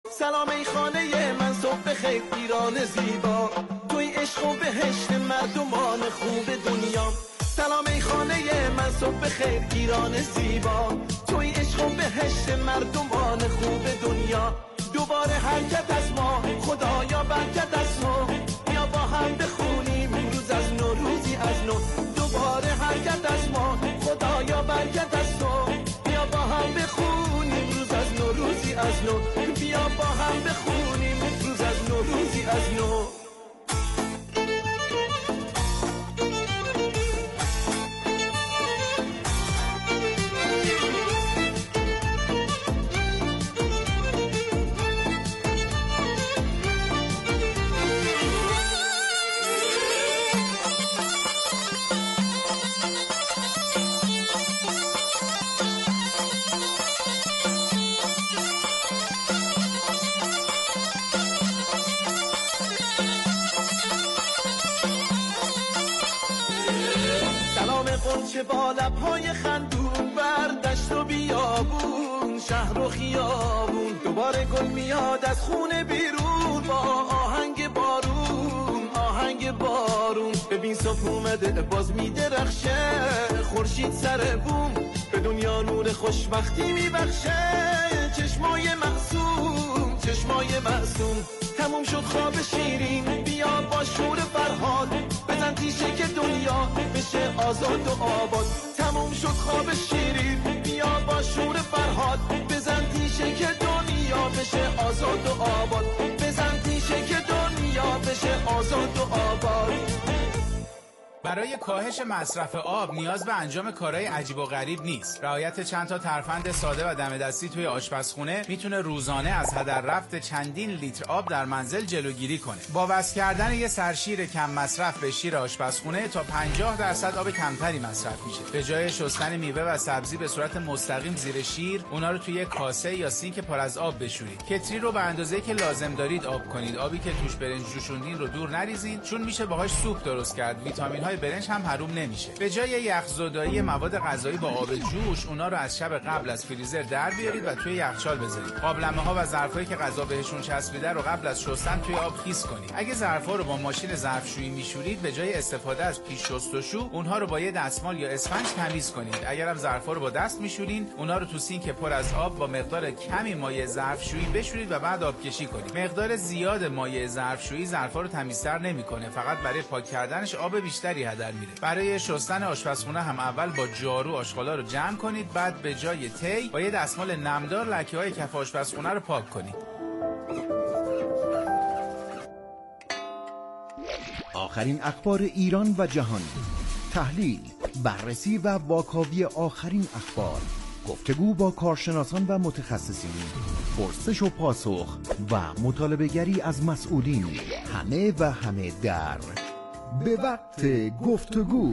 سلام ای خانه من، صبح خیر ایران زیبا، توی عشق و بهشت مردمان خوب دنیا. سلام ای خانه من، صبح خیر ایران زیبا، توی عشق و بهشت مردمان خوب دنیا. دوباره حرکت از ما، خدایا برکت از ما، بیا با هم بخونیم روز از نو، روزی از نو. دوباره حرکت از ما، خدایا برکت از تو، بیا با هم بخونیم روز از نو، روزی از نو. بیا با هم بخونیم روز از نو، روزی از نو. قنچه با لب‌های خندون، بر دشت و بیابون، شهر و خیابون، دوباره گل میاد از خونه بیرون، با آهنگ بارون، آهنگ بارون. ببین صبح اومده باز میدرخشه، خورشید سر بوم، به دنیا نور خوشبختی میبخشه. چشمای معصوم، چشمای معصوم، تموم شد خواب شیرین، بیا با شور فرهاد، بزن تیشه که دنیا بشه آزاد و آباد. تموم شد خواب شیرین، بیا با شور فرهاد، بزن تیشه که دنیا بشه آزاد و آباد، بزن تیشه که دنیا بشه آزاد و آباد. برای کاهش مصرف آب نیاز به انجام کارهای عجیب و غریب نیست. رعایت چند تا ترفند ساده و دم دستی توی آشپزخونه میتونه روزانه از هدر رفت چندین لیتر آب در منزل جلوگیری کنه. با وصل کردن یه سرشیر کم مصرف به شیر آشپزخونه تا 50% آب کمتری مصرف میشه. به جای شستن میوه و سبزی به صورت مستقیم زیر شیر، اونا رو توی کاسه یا سینک پر از آب بشورید. کتری رو به اندازه‌ای که لازم دارید آب کنید. آبی که توش برنج جوشوندین رو دور نریزین، چون میشه باهاش سوپ درست کرد. ویتامین برنج هم حروم نمیشه. به جای یخزدایی مواد غذایی با آب جوش، اونا رو از شب قبل از فریزر در بیارید و توی یخچال بذارید. قابلمه‌ها و ظرفایی که غذا بهشون چسبیده رو قبل از شستن توی آب خیس کنید. اگه ظرفا رو با ماشین ظرفشویی میشورید، به جای استفاده از پیش شستشو، اونها رو با یه دستمال یا اسفنج تمیز کنید. اگرم ظرفا رو با دست میشورین، اونها رو تو سینک پر از آب با مقدار کمی مایع ظرفشویی بشورید و بعد آبکشی کنید. مقدار زیاد مایع ظرفشویی ظرفا رو تمیزتر نمیکنه، فقط برای پاک کردنش آب بیشتری هدر میره. برای شستن آشپزخونه هم اول با جارو آشغالا رو جمع کنید، بعد به جای تی با یه دستمال نمدار لکه‌های کف آشپزخونه رو پاک کنید. آخرین اخبار ایران و جهان، تحلیل، بررسی و واکاوی آخرین اخبار، گفتگو با کارشناسان و متخصصین، پرسش و پاسخ و مطالبه‌گری از مسئولین، همه و همه در به وقت گفتگو.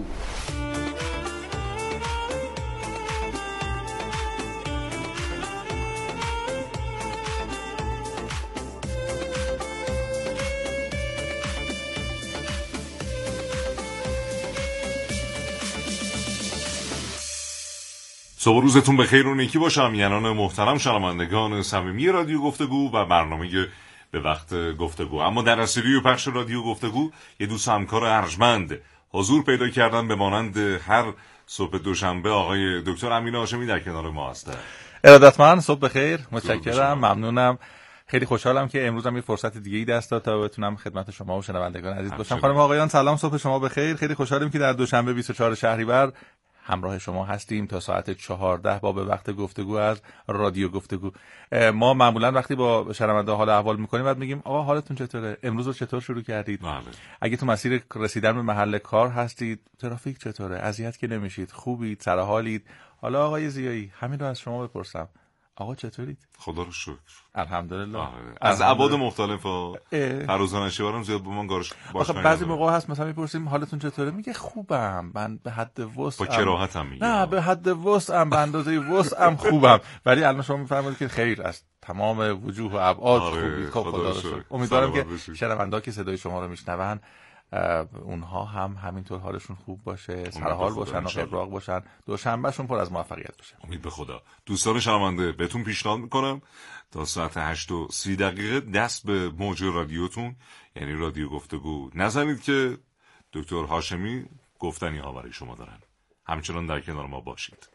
صبح روزتون بخیر و نیکی باشه همینان محترم شنوندگان صمیمی رادیو گفتگو و برنامه به وقت گفتگو. اما در استودیوی پخش رادیو گفتگو یه دوست همکار ارجمند حضور پیدا کردن، به مانند هر صبح دوشنبه آقای دکتر امین هاشمی در کنار ما هستن. ارادتمند، صبح بخیر، متشکرم، ممنونم. خیلی خوشحالم که امروز هم یه فرصت دیگه‌ای دست داد تا بتونم خدمت شما و شنوندگان عزیز باشم. خانم آقایان سلام، صبح شما بخیر. خیلی خوشحالیم که در دوشنبه 24 شهریور همراه شما هستیم تا ساعت 14 با به وقت گفتگو از رادیو گفتگو. ما معمولا وقتی با شنونده حال احوال میکنیم بعد میگیم آقا حالتون چطوره؟ امروز رو چطور شروع کردید؟ اگه تو مسیر رسیدن به محل کار هستید، ترافیک چطوره؟ اذیت که نمیشید؟ خوبید؟ سر حالید؟ حالا آقای زیایی همین رو از شما بپرسم، آقا چطورید؟ خدا رو شکر، الحمدلله. از ابعاد مختلف فروزان شیوارم زیاد با من گارش باشه. بعضی موقع هست مثلا میپرسیم حالتون چطوره، میگه خوبم، من به حد وسعم، با کراهتم میگه نه به حد وسعم، به اندازه وسعم خوبم. ولی الان شما میفرمایید که خیر است، تمام وجوه و ابعاد خوبی. خدا رو شکر. امیدوارم که شنوندا که صدای شما رو میشنون اونها هم همینطور حالشون خوب باشه، سرحال باشن و ابراق باشن، دوشنبهشون پر از موفقیت باشه. امید به خدا. دوستان شنونده بهتون پیشنهاد میکنم تا ساعت 8:30 دست به موج رادیوتون یعنی رادیو گفتگو نزنید که دکتر هاشمی گفتنی ها برای شما دارن. همچنان در کنار ما باشید.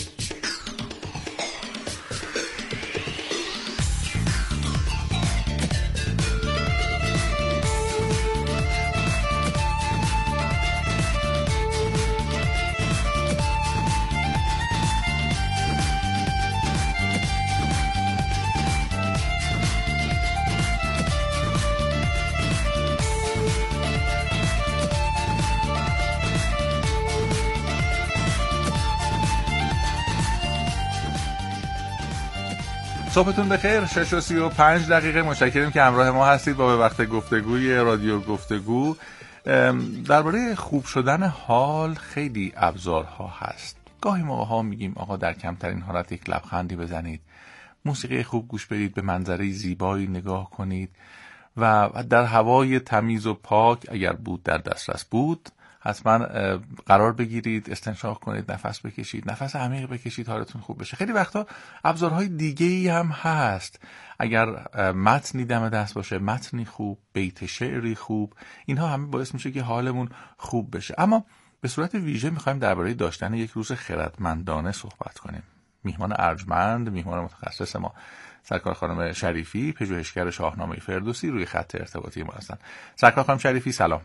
صبحتون بخیر. 6:35 متشکریم که همراه ما هستید با به وقت گفتگوی رادیو گفتگو. درباره خوب شدن حال خیلی ابزارها هست. گاهی موقع‌ها میگیم آقا در کمترین حالت یک لبخندی بزنید، موسیقی خوب گوش بدید، به منظره زیبایی نگاه کنید و در هوای تمیز و پاک اگر بود در دسترس بود حتما قرار بگیرید، استنشاق کنید، نفس بکشید، نفس عمیق بکشید، حالتون خوب بشه. خیلی وقتا ابزارهای دیگه‌ای هم هست. اگر متنی دم دست باشه، متنی خوب، بیت شعری خوب، اینها همه باعث میشه که حالمون خوب بشه. اما به صورت ویژه میخوایم درباره داشتن یک روز خردمندانه صحبت کنیم. میهمان ارجمند، میهمان متخصص ما سرکار خانم شریفی، پژوهشگر شاهنامه فردوسی روی خط ارتباطی ما هستن. سرکار خانم شریفی سلام.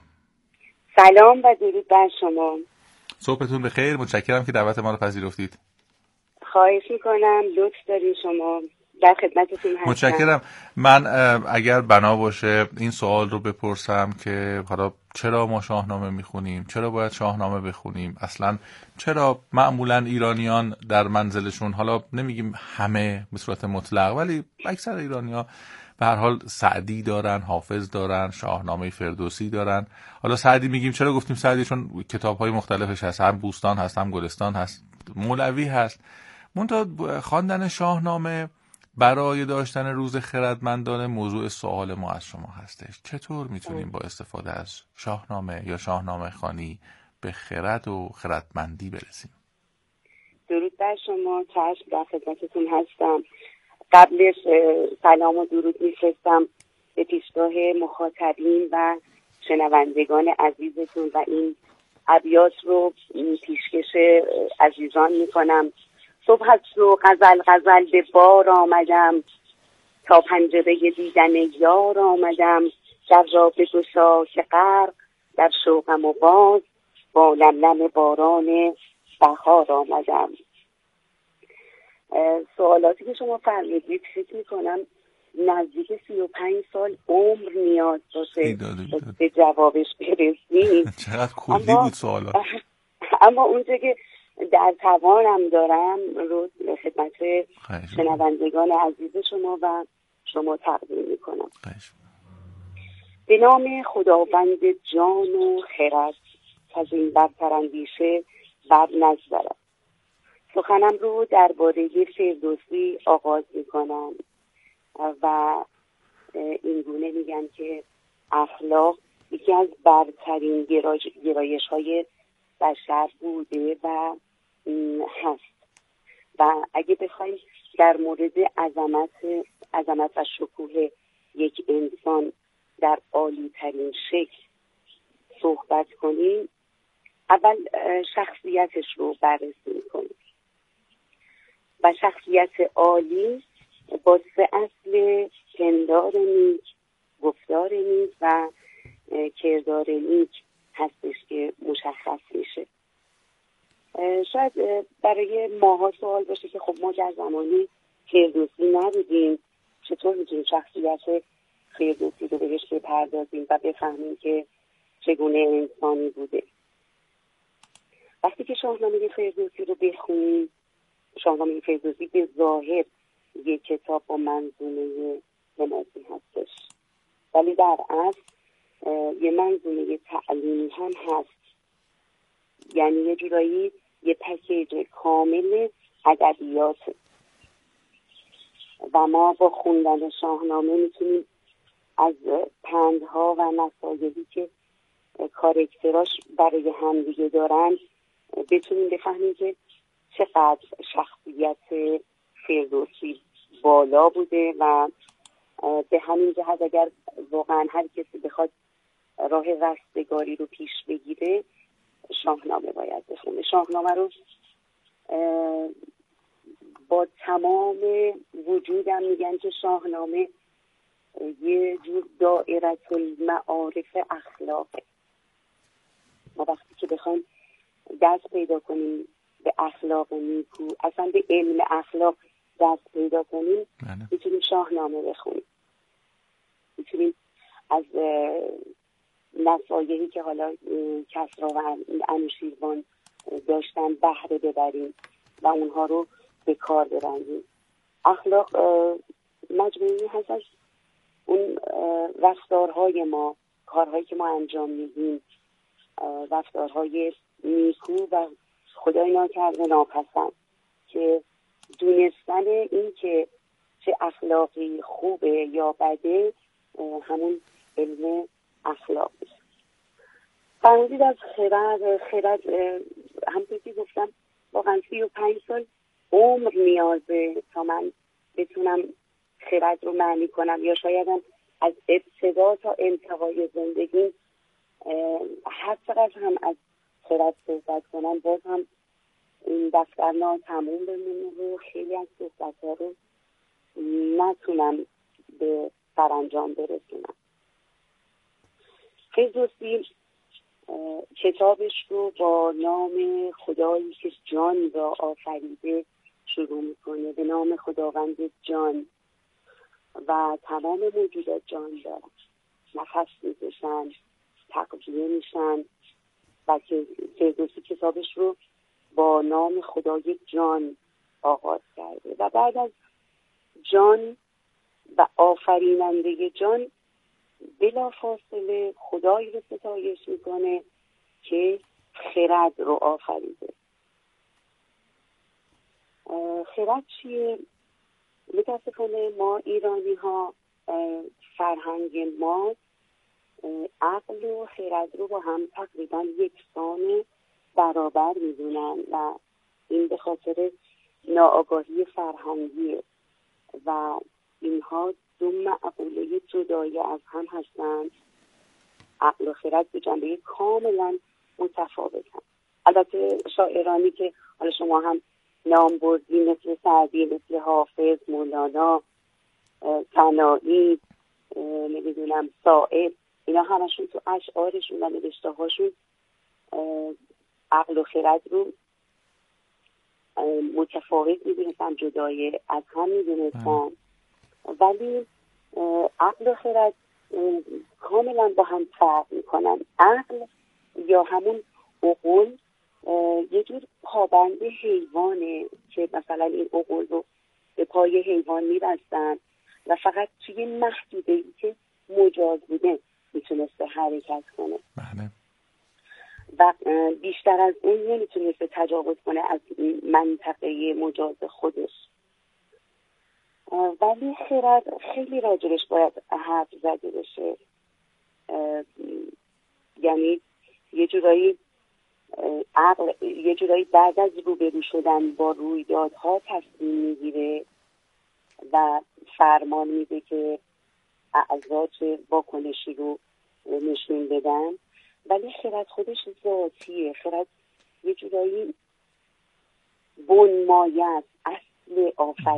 سلام و درود بر شما. صبحتون بخیر. متشکرم که دعوت ما رو پذیرفتید. خواهش میکنم، لطف دارین شما. در خدمتتون هستم. متشکرم. من اگر بنا باشه این سوال رو بپرسم که حالا چرا ما شاهنامه میخونیم، چرا باید شاهنامه بخونیم، اصلا چرا معمولا ایرانیان در منزلشون، حالا نمیگیم همه به صورت مطلق ولی اکثر ایرانی‌ها به هر حال سعدی دارن، حافظ دارن، شاهنامه فردوسی دارن. حالا سعدی میگیم چرا گفتیم سعدی؟ چون کتاب‌های مختلفش هست، هم بوستان هست، هم گلستان هست، مولوی هست. منتها خواندن شاهنامه برای داشتن روز خردمندانه موضوع سوال ما از شما هستش. چطور میتونیم با استفاده از شاهنامه یا شاهنامه خوانی به خرد و خردمندی برسیم؟ درود بر شما. چشم، در خدمتتون هستم. قبلش سلام و درود میفرستم به پیشگاه مخاطبین و شنوندگان عزیزتون و این ابیات رو پیشکش عزیزان میکنم. صبح است و غزل غزل به بار آمدم، تا پنجره دیدن یار آمدم. در را بگشا که غرق در شوقم و باز، با لملم باران بهار آمدم. سوالاتی که شما فرمودید فکر میکنم نزدیک 35 سال عمر نیاز باشه به جوابش برسیم. چقدر کلی بود سوالات. اما اونچه که در توانم دارم رو خدمت شنوندگان عزیز شما و شما تقدیم میکنم. به نام خداوند جان و خرد، از این برتر اندیشه بر نگذرد. سخنم رو درباره فردوسی آغاز میکنم و این گونه میگم که اخلاق یکی از برترین گرایش های بشر بوده و هست و اگه بخوایم در مورد عظمت و شکوه یک انسان در عالی ترین شکل صحبت کنیم، اول شخصیتش رو بررسی میکنیم و شخصیت عالی با 3 اصل پندار نیک، گفتار نیک و کردار نیک هستش که مشخص میشه. شاید برای ماها سوال باشه که خب ما در زمانی فردوسی نبودیم، چطور میتونیم شخصیت فردوسی رو بهش بپردازیم و بفهمیم که چگونه انسانی بوده. وقتی که شاهنامه فردوسی رو بخونیم، شاهنامه فردوسی به ظاهر یک کتاب با منظومه نمازی هستش، ولی در اصل یه منظومه تعلیمی هم هست. یعنی یه جورایی یه پکیج کامل ادبیات و ما با خوندن شاهنامه میتونیم از پندها و نصایحی که کاراکتراش برای همدیگه دارن بتونیم بفهمیم که چقدر شخصیت فردوسی بالا بوده و به همین جهت اگر واقعا هر کسی بخواد راه رستگاری رو پیش بگیره شاهنامه باید بخونه. شاهنامه رو با تمام وجودم میگن که شاهنامه یه جور دائره المعارف اخلاقه. ما وقتی که بخوایم دست پیدا کنیم به اخلاق نیکو، اصلا به علم اخلاق دست پیدا کنیم، میتونیم شاهنامه بخونیم، میتونیم از نصایحی که حالا کسری و انوشیروان داشتن بهره ببریم و اونها رو به کار ببندیم. اخلاق مجموعی هست از اون رفتارهای ما، کارهایی که ما انجام میدیم، رفتارهای نیکو و خدای ناکرده ناپسند، که دونستن این که چه اخلاقی خوبه یا بده همون علم اخلاق است. فرمودید از خرد همونطور که گفتم واقعا 35 سال عمر نیازه تا من بتونم خرد رو معنی کنم، یا شایدم از ابتدا تا انتهای زندگی هر چقدر هم از خرد صحبت کنم باز هم این دفتر تموم بمونه و خیلی از صحبت‌ها رو نتونم به سرانجام برسونم. فردوسی کتابش رو با نام خدایی که جان را آفریده شروع میکنه. به نام خداوند جان و تمام موجودات جان دارن، نفس میکشن، تغذیه میشن و که فردوسی کتابش رو با نام خدای جان آغاز کرده و بعد از جان و آفریننده جان بلافاصله خدایی رو ستایش میکنه که خرد رو آفریده. خرد چیه؟ متاسفانه ما ایرانی ها فرهنگ ما عقل و خرد رو با هم تقریبا یکسان برابر میدونن و این به خاطر ناآگاهی فرهنگیه و اینها دو معقوله جدای از هم هستند. عقل و خرد به جنبه کاملا متفاوتن. البته شاعرانی که حالا شما هم نام بردی مثل سعدی، مثل حافظ، مولانا، سنایی، نمیدونم صائب، اینا همشون تو اشعارشون و نوشته هاشون عقل و خرد رو متفاوت میدونستن، جدای از هم میدونستن، ولی عقل و خرد کاملا با هم فرق میکنن. عقل یا همون عقل یه جور پابند حیوانه که مثلا این عقل رو به پای حیوان میبستن و فقط توی محدوده‌ای که مجاز بوده میتونسته حرکت کنه و بیشتر از اون نمیتونسته تجاوز کنه از منطقه مجاز خودش. ولی خرد خیلی راجبش باید حرف زده بشه، یعنی یه جورایی عقل یه جورایی بعد از روبرو شدن با رویدادها تصمیم میگیره و فرمان میده که اعضا چه واکنشی رو نشون بدن، ولی خرد خودش ذاتیه. خرد یه جورایی بنمایه است، اصل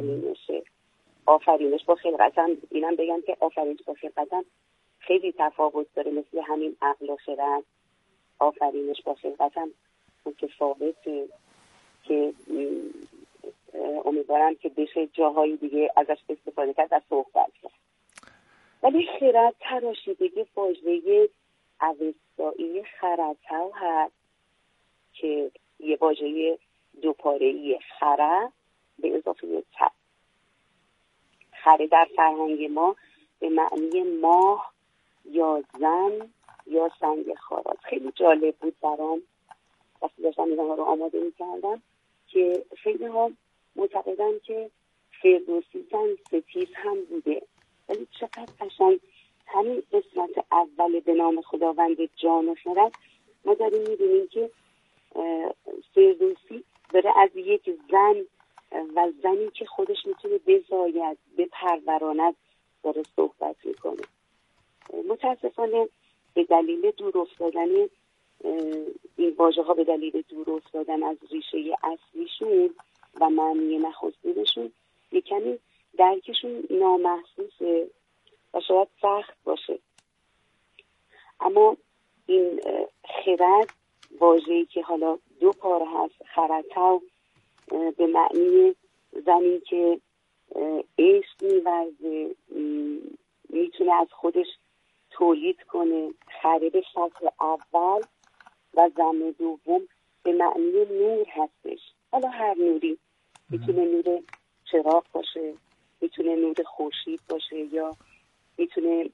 آفرینش با خلقت هم اینم بگم که آفرینش با خلقت هم خیلی تفاوت داره، مثل همین عقل و خرد آفرینش با خلقت هم متفاوته که امیدوارم که بشه جاهای دیگه ازش استفاده کرد و صحبت کرد. ولی خرد تراشیدگی واژه اوستایی خرطه هست که یه واژه دوپاره‌ای خره به اضافه ته. خره در فرهنگ ما به معنی ماه یا زن یا سنگ خارات. خیلی جالب بود برام وقتی داشتم اینها رو آماده می‌کردم که خیلی ها معتقدن که فردوسی زن ستیز هم بوده، ولی چقدر قشنگ همین قسمت اول به نام خداوند جان و خرد ما داریم می‌بینیم که فردوسی داره از یک زن و زنی که خودش میتونه بزاید بپروراند داره صحبت میکنه. متاسفانه به دلیل دور افتادن این واژه ها، به دلیل دور افتادن از ریشه اصلیشون و معنی نخستینشون، یک کمی درکشون نامحسوسه و شاید سخت باشه. اما این خرد، واژه‌ای که حالا دو پاره هست، خرتو به معنی زنی که عشق می‌ورزه، میتونه از خودش تولید کنه، خره به شکل اول، و زن دوم به معنی نور هستش. حالا هر نوری، میتونه نور چراغ باشه، میتونه نور خورشید باشه، یا میتونه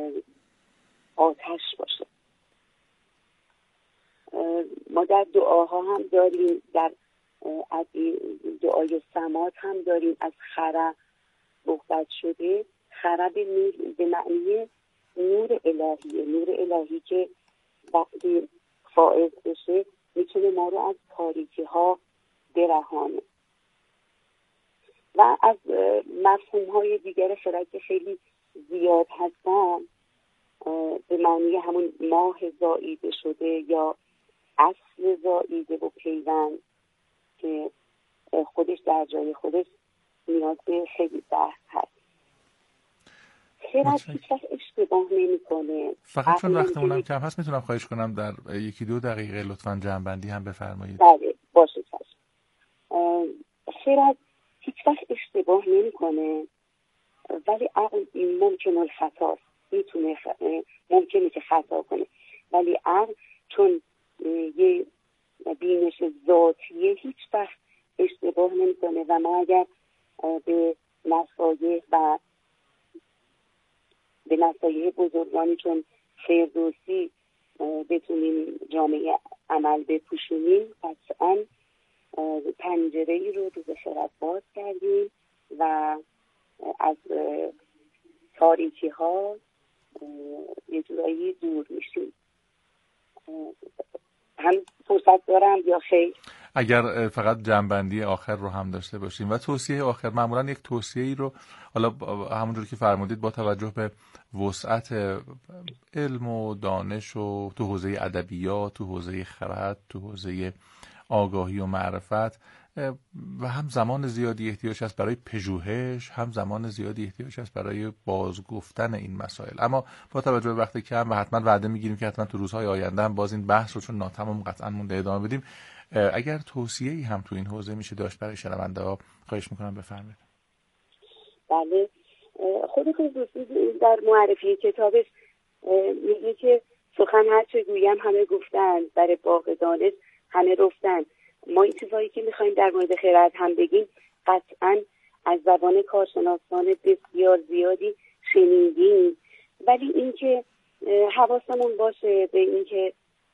آتش باشه. ما در دعاها هم داریم، در دعای سماعت هم داریم از خره صحبت شده. خره به معنی نور الهیه، نور الهی که وقتی فائض بشه میتونه ما رو از تاریکی ها برهانه. و از مفهوم های دیگر خرد که خیلی زیاد هستن، به معنی همون ماه زاییده شده یا اصل زاییده و پیوند که خودش در جای خودش نیاز به خیلی بحث هست. خرد هیچ وقت اشتباه نمی‌کنه. فقط چون وقتمونم کم هست میتونم خواهش کنم در 1-2 دقیقه لطفاً جمع‌بندی هم بفرمایید. بله باشه. خرد هیچ وقت اشتباه نمی‌کنه، ولی عقل ممکنه خطاست، ممکنه که خطا کنه، ولی عقل چون یه بینش ذاتیه هیچ وقت اشتباه نمی‌کنه. و ما اگر به نصایح بزرگانی چون فردوسی بتونیم جامعه عمل بپوشونیم، قطعاً پنجره‌ای رو به خرد باز کردیم و از تاریکی ها یه جورایی دور میشیم. هم فرصت دارم یا خیر؟ اگر فقط جنبندی آخر رو هم داشته باشیم و توصیه آخر. معمولا یک توصیه‌ای رو حالا همونجور که فرمودید با توجه به وسعت علم و دانش و تو حوزه ادبیات، تو حوزه خرد، تو حوزه آگاهی و معرفت، و هم زمان زیادی احتیاج هست برای پژوهش، هم زمان زیادی احتیاج هست برای بازگفتن این مسائل. اما با توجه به وقت کم و حتما وعده میگیریم که حتما تو روزهای آینده هم باز این بحث رو چون ناتمام قطعا مونده ادامه بدیم، اگر توصیه‌ای هم تو این حوزه میشه داشت برای شنونده‌ها خواهش میکنم بفرمایید. بله، خود فردوسی در معرفی کتابش میگه که سخن هر چه گویم همه گفتن، در باغ دانش همه رفتن. ما این چیزایی که میخوایم در مورد خرد هم بگیم قطعاً از زبان کارشناسان بسیار زیادی شنیدیم، ولی اینکه حواسمون باشه به اینکه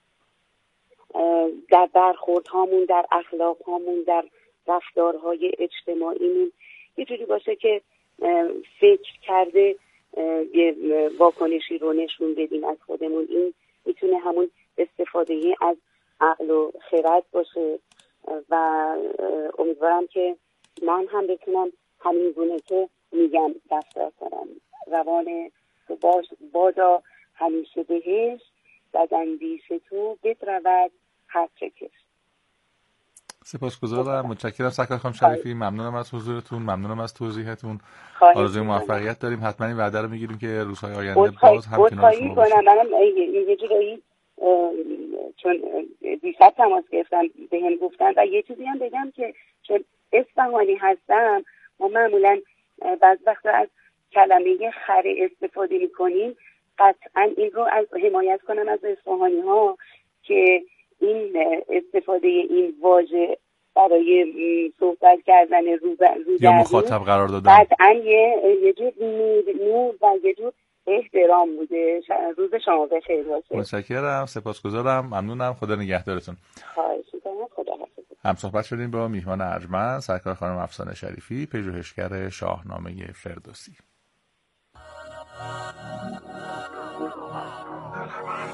در برخوردهامون، در اخلاقهامون، در رفتارهای اجتماعیمون یه جوری باشه که فکر کرده یه واکنشی رو نشون بدیم از خودمون. این میتونه همون استفاده از عقل و خرد باشه و امیدوارم که من هم بتونم همین گونه که میگم رفتار کنم. روان تو بادا همیشه بهش، بداندیش تو بدرود هر چه کش. سپاسگزارم، متشکرم سرکار خانم شریفی، ممنونم از حضورتون، ممنونم از توضیحاتتون. آرزوی موفقیت داریم. حتما این وعده رو میگیریم که روزهای آینده باز هم کنار شما باشیم. منم یه جورایی چون دیشب تماس گرفتم بهم گفتن و یه چیزی هم بگم که چون اصفهانی هستم، ما معمولا بعض وقتا از کلمه خره استفاده میکنیم. قطعا این رو از حمایت کنم از اصفهانی ها که این استفاده این واژه برای صحبت کردن رو یا مخاطب قرار دادن قطعا یه جور نور و یه جور احترام بوده. روز شما بخیر باشه. متشکرم، سپاسگزارم، ممنونم، خدا نگهدارتون. خواهش می‌کنم، خدا حافظ. هم صحبت شدیم با میهمان ارجمند سرکار خانم افسانه شریفی، پژوهشگر شاهنامه فردوسی.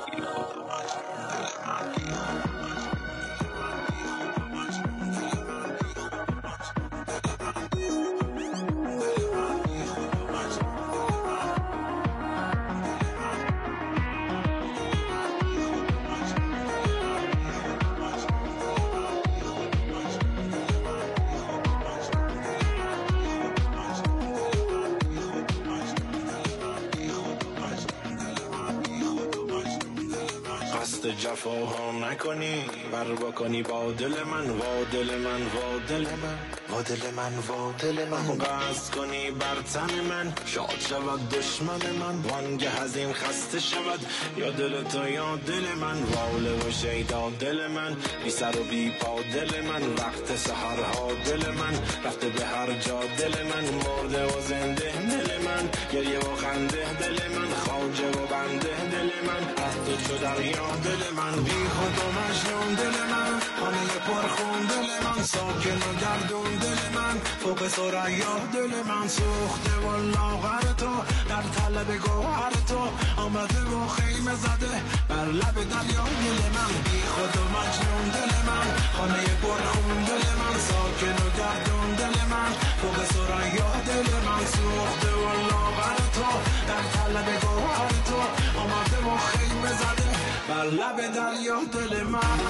جفاها نکنی بر بکنی با دل من وا دل من وا دل من وا دل من وا دل من قصد کنی بر تن من شاد شود دشمن من وانگه از این خسته شود یا دل تو یا دل من واله و شیدا دل من بی سر و بی پا دل من وقت سحرها دل من رفته به هر جا دل من مرده و زنده دل من گریه و خنده دل من خواجه و بنده دل من از تو چو دریا دل من بی خود و مجنون دل من خانه پرخون دل من ساکن و گردون دل من فوق ثریا دل من سوخته و لاغر تو در طلب گوهر تو آمده و خیمه زده بر لب دریا دل من بی خود و مجنون دل من خانه پرخون دل من ساکن و گردون دل من فوق ثریا دل من سوخته و لاغر تو در طلب گوهر تو آمده و خیمه زده بر لب دریا دل من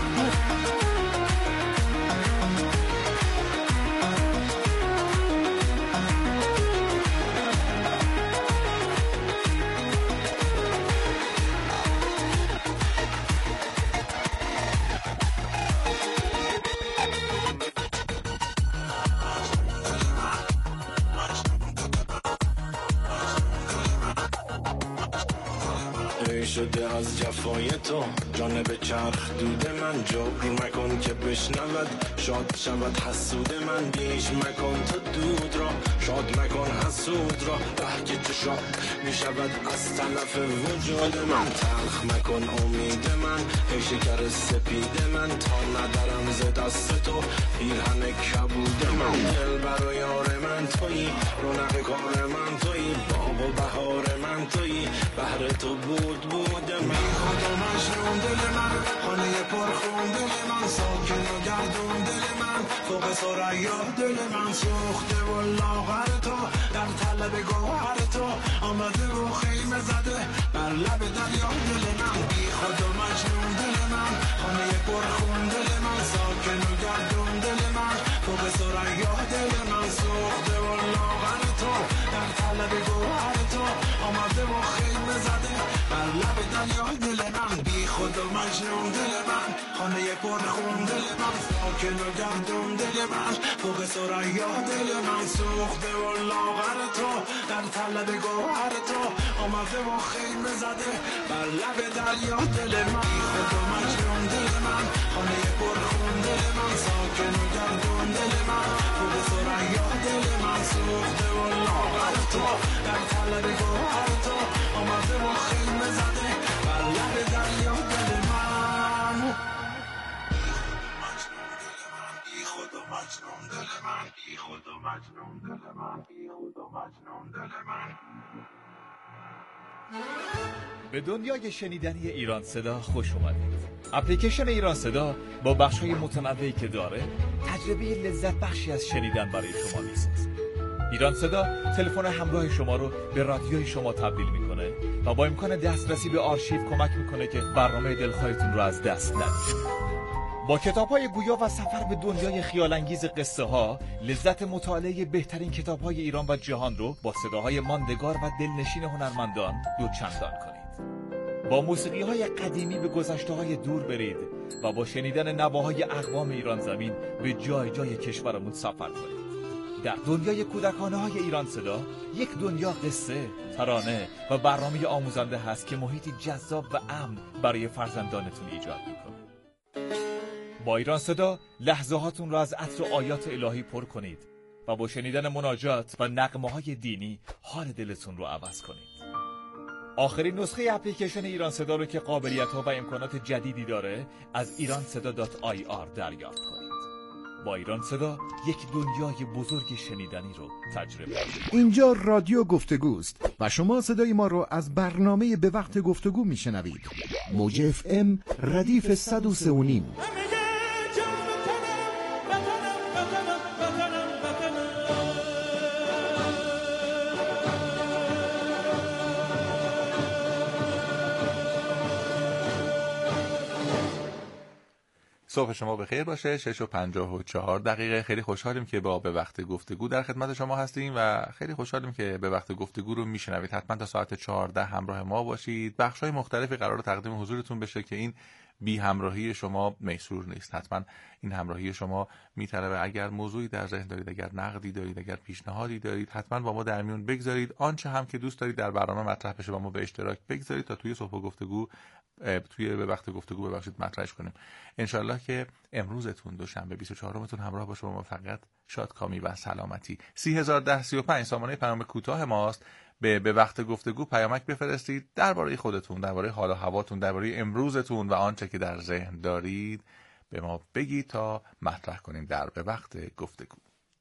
شده از جفای تو جانب چرخ دود من جبر مکن که بشنود شاد شود حسود من بیش مکن تو دود را شاد مکن حسود را بلکه تو شاد میشود از طرف وجود من تلخ مکن امید من ای شکر سپید من تا ندارم ز دست تو پیرهن کبود من دل برای یار من تویی رونق کار من تویی باغ و بهار من تویی بهر تو بود من خود و مجنون دل من خانه پرخون دل من ساکن و گردون دل من فوق ثریا دل من سوخته و لاغر تو در طلب گوهر تو آمده و خیمه زده بر لب دریا دل من بی خود و مجنون دل من خانه پرخون دل من ساکن و گردون دل من فوق ثریا دل من سوخته و لاغر تو در طلب گوهر تو آمده و خیمه زده بر لب دریا دل من بی خود و مجنون دل من خانه پرخون دل من ساکن و گردون دل من فوق ثریا دل من سوخته و لاغر تو در طلب گوهر تو آمده و خیمه زده بر لب دریا دل من بی خود و مجنون دل من خانه پرخون دل من ساکن و گردون دل من فوق ثریا دل من سوخته و لاغر تو در طلب گوهر تو آمده و خیمه زده بر لب دریا دل من بی خود و مجنون دل من بی خود و مجنون دل من بی خود و مجنون دل من به دنیای شنیدنی ایران صدا خوش اومدید. اپلیکیشن ایران صدا با بخش‌های متنوعی که داره تجربه لذت بخشی از شنیدن برای شما میسازه. ایران صدا تلفن همراه شما رو به رادیوی شما تبدیل میکنه و با امکان دسترسی به آرشیو کمک میکنه که برنامه دلخواهتون رو از دست ندید. با کتاب‌های گویا و سفر به دنیای خیال‌انگیز قصه‌ها، لذت مطالعه بهترین کتاب‌های ایران و جهان رو با صداهای ماندگار و دلنشین هنرمندان دوچندان کنید. با موسیقی‌های قدیمی به گذشته‌های دور برید و با شنیدن نواهای اقوام ایران زمین به جای جای کشورمون سفر کنید. در دنیای کودکانه‌های ایران صدا، یک دنیا قصه، ترانه و برنامه آموزنده هست که محیطی جذاب و امن برای فرزندانتون ایجاد می‌کنه. با ایران صدا لحظه هاتون را از عطر آیات الهی پر کنید و با شنیدن مناجات و نغمه‌های دینی حال دلتون رو عوض کنید. آخرین نسخه اپلیکیشن ایران صدا رو که قابلیت‌ها و امکانات جدیدی داره از iranseda.ir دریافت کنید. با ایران صدا یک دنیای بزرگ شنیدنی رو تجربه کنید. اینجا رادیو گفتگوست و شما صدای ما رو از برنامه به وقت گفتگو میشنوید. موج FM ردیف 103.5. صبح شما بخیر باشه. 6:54. خیلی خوشحالیم که با به وقت گفتگو در خدمت شما هستیم و خیلی خوشحالیم که به وقت گفتگو رو میشنوید. حتما تا ساعت 14 همراه ما باشید. بخش‌های مختلفی قرار تقدیم حضورتون بشه که این بی همراهی شما میسور نیست. حتما این همراهی شما میطلبه اگر موضوعی در ذهن دارید، اگر نقدی دارید، اگر پیشنهادی دارید، حتما با ما در میون بگذارید. آنچه هم که دوست دارید در برنامه مطرح بشه با ما به اشتراک بگذارید تا توی صبح گفتگو به وقت گفتگو مطرحش کنیم. انشالله که امروزتون دوشنبه 24متون همراه باشه با موفقیت، شادکامی و سلامتی. 301035 سامانه پیام کوتاه ماست. به وقت گفتگو پیامک بفرستید درباره خودتون، درباره حال و هواتون، درباره امروزتون و آنچه که در ذهن دارید به ما بگید تا مطرح کنیم در به وقت گفتگو.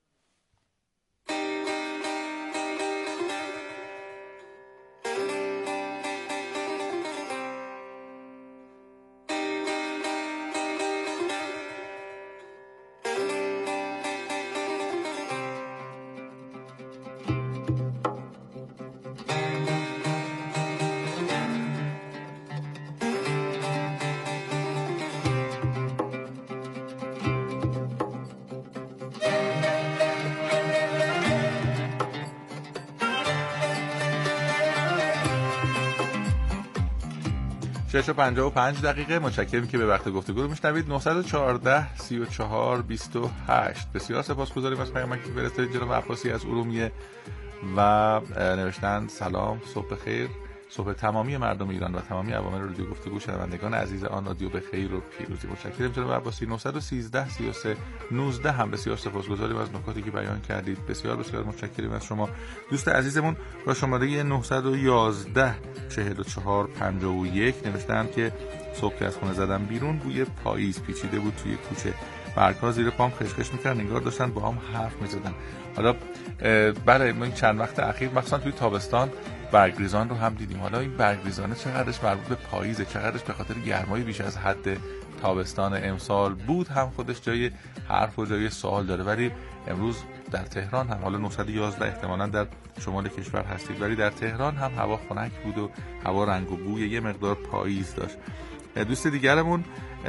شش و 55 متشکرم که به وقت گفتگو رو میشنوید. 914 34 28. بسیار سپاسگزاریم از پیامکی که فرستادید جناب عباسی از ارومیه و نوشتن سلام، صبح خیر، صبح تمامی مردم ایران و تمامی عوامل رادیو گفتگو، شنوندگان عزیز آن رادیو به خیر و پیروزی. متشکرم جناب عباسی. 913 33 19 هم بسیار سپاسگزاریم از نکاتی که بیان کردید. بسیار بسیار متشکرم از شما. دوست عزیزمون با شماره 911 44 51 نوشتن که صبح که از خونه زدم بیرون بوی پاییز پیچیده بود توی کوچه، برگ‌ها زیر پام خشخش می‌کردن، انگار داشتن با هم حرف می‌زدن. حالا برای ما این چند وقت اخیر مثلا توی تابستان برگریزان رو هم دیدیم. حالا این برگریزانه چقدرش مربوط به پاییزه، چقدرش به خاطر گرمای بیش از حد تابستان امسال بود هم خودش جای حرف و جای سوال داره. ولی امروز در تهران هم، حالا 911 احتمالاً در شمال کشور هستید، ولی در تهران هم هوا خنک بود و هوا رنگ و بوی یه مقدار پاییز داشت. دوست دیگرمون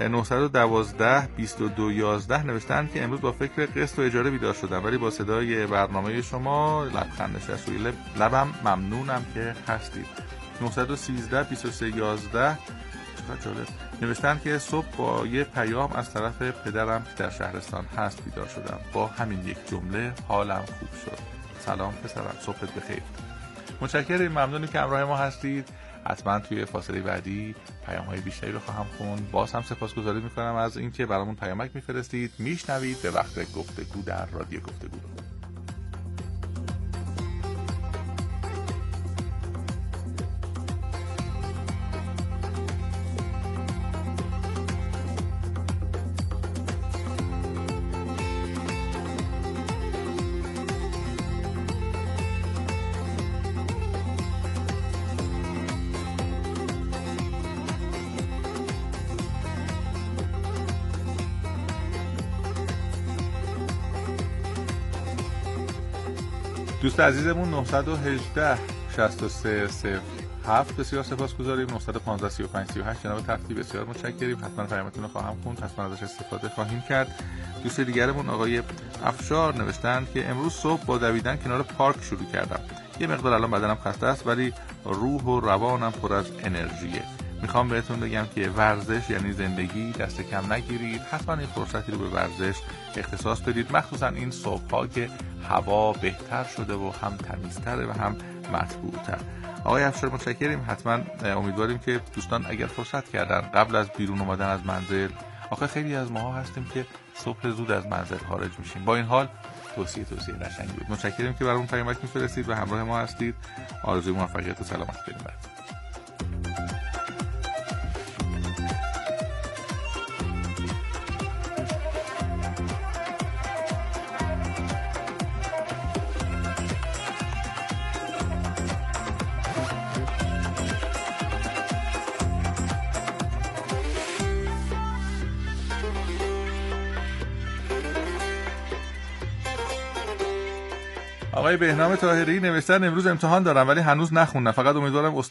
912 22 11 نوشتن که امروز با فکر قسط و اجاره بیدار شدم، ولی با صدای برنامه شما لبخند نشست روی لبم. ممنونم که هستید. 913 23 11 چقدر جالب نوشتن که صبح با یه پیام از طرف پدرم که در شهرستان هست بیدار شدم، با همین یک جمله حالم خوب شد. سلام پسرم، صبحت بخیر. متشکرم، ممنونی که همراه ما هستید. حتما توی فاصله بعدی پیام‌های بیشتری رو خواهم خوند. باز هم سپاسگزاری می‌کنم از اینکه برامون پیامک می‌فرستید. میشنوید به وقت گفتگو در رادیو گفتگو. دوست عزیزمون 918 63 07 بسیار سپاسگزاریم. 915 35 38 جناب تفتی بسیار متشکریم. حتما پیامتون رو خواهم خوند، حتما ازش استفاده خواهیم کرد. دوست دیگرمون آقای افشار نوشتن که امروز صبح با دویدن کنار پارک شروع کردم. یه مقدار الان بدنم خسته است ولی روح و روانم پر از انرژیه. میخوام بهتون بگم که ورزش یعنی زندگی، دست کم نگیرید. حتما این فرصتی رو به ورزش اختصاص بدید، مخصوصا این صبح‌ها که هوا بهتر شده و هم تمیزتره و هم مطبوع‌تر. آقای افشار متشکریم. حتما امیدواریم که دوستان اگر فرصت کردن قبل از بیرون اومدن از منزل، آخه خیلی از ماها هستیم که صبح زود از منزل خارج میشیم، با این حال توصیه قشنگی بود. متشکریم که برامون پیامک می‌فرستید و همراه ما هستید. آرزوی موفقیت و سلامتی داریم. آقای بهنام طاهری نوشتن امروز امتحان دارم ولی هنوز نخوندم، فقط امیدوارم